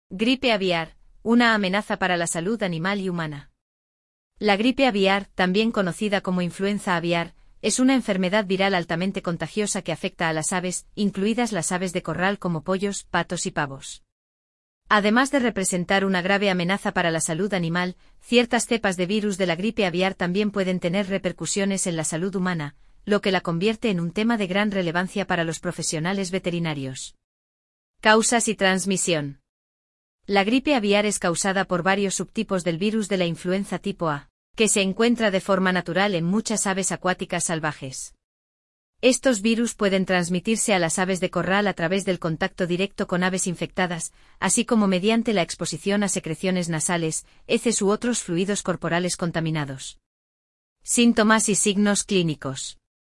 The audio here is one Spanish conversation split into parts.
Gripe aviar, una amenaza para la salud animal y humana. La gripe aviar, también conocida como influenza aviar, es una enfermedad viral altamente contagiosa que afecta a las aves, incluidas las aves de corral como pollos, patos y pavos. Además de representar una grave amenaza para la salud animal, ciertas cepas de virus de la gripe aviar también pueden tener repercusiones en la salud humana, lo que la convierte en un tema de gran relevancia para los profesionales veterinarios. Causas y transmisión. La gripe aviar es causada por varios subtipos del virus de la influenza tipo A, que se encuentra de forma natural en muchas aves acuáticas salvajes. Estos virus pueden transmitirse a las aves de corral a través del contacto directo con aves infectadas, así como mediante la exposición a secreciones nasales, heces u otros fluidos corporales contaminados. Síntomas y signos clínicos.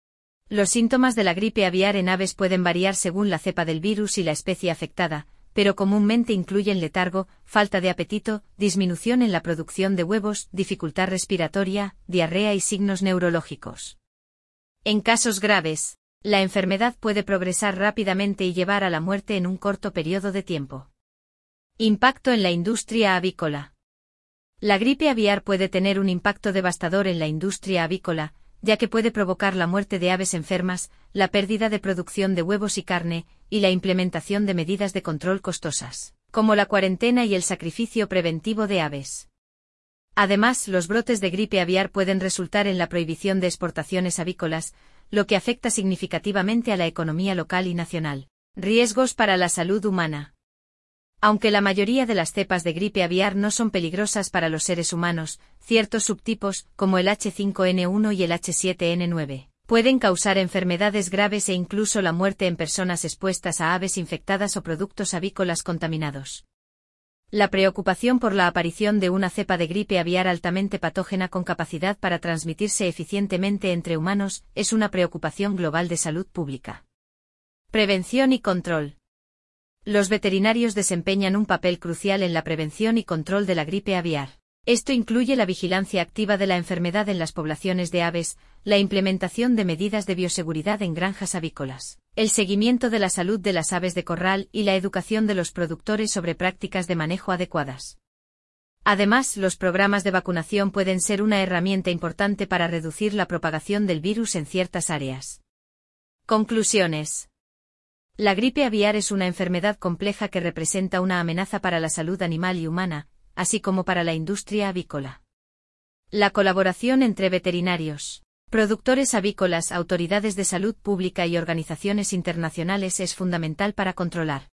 Los síntomas de la gripe aviar en aves pueden variar según la cepa del virus y la especie afectada, pero comúnmente incluyen letargo, falta de apetito, disminución en la producción de huevos, dificultad respiratoria, diarrea y signos neurológicos. En casos graves, la enfermedad puede progresar rápidamente y llevar a la muerte en un corto periodo de tiempo. Impacto en la industria avícola. La gripe aviar puede tener un impacto devastador en la industria avícola, ya que puede provocar la muerte de aves enfermas, la pérdida de producción de huevos y carne, y la implementación de medidas de control costosas, como la cuarentena y el sacrificio preventivo de aves. Además, los brotes de gripe aviar pueden resultar en la prohibición de exportaciones avícolas, lo que afecta significativamente a la economía local y nacional. Riesgos para la salud humana. Aunque la mayoría de las cepas de gripe aviar no son peligrosas para los seres humanos, ciertos subtipos, como el H5N1 y el H7N9, pueden causar enfermedades graves e incluso la muerte en personas expuestas a aves infectadas o productos avícolas contaminados. La preocupación por la aparición de una cepa de gripe aviar altamente patógena con capacidad para transmitirse eficientemente entre humanos es una preocupación global de salud pública. Prevención y control. Los veterinarios desempeñan un papel crucial en la prevención y control de la gripe aviar. Esto incluye la vigilancia activa de la enfermedad en las poblaciones de aves, la implementación de medidas de bioseguridad en granjas avícolas, el seguimiento de la salud de las aves de corral y la educación de los productores sobre prácticas de manejo adecuadas. Además, los programas de vacunación pueden ser una herramienta importante para reducir la propagación del virus en ciertas áreas. Conclusiones. La gripe aviar es una enfermedad compleja que representa una amenaza para la salud animal y humana, así como para la industria avícola. La colaboración entre veterinarios, productores avícolas, autoridades de salud pública y organizaciones internacionales es fundamental para controlar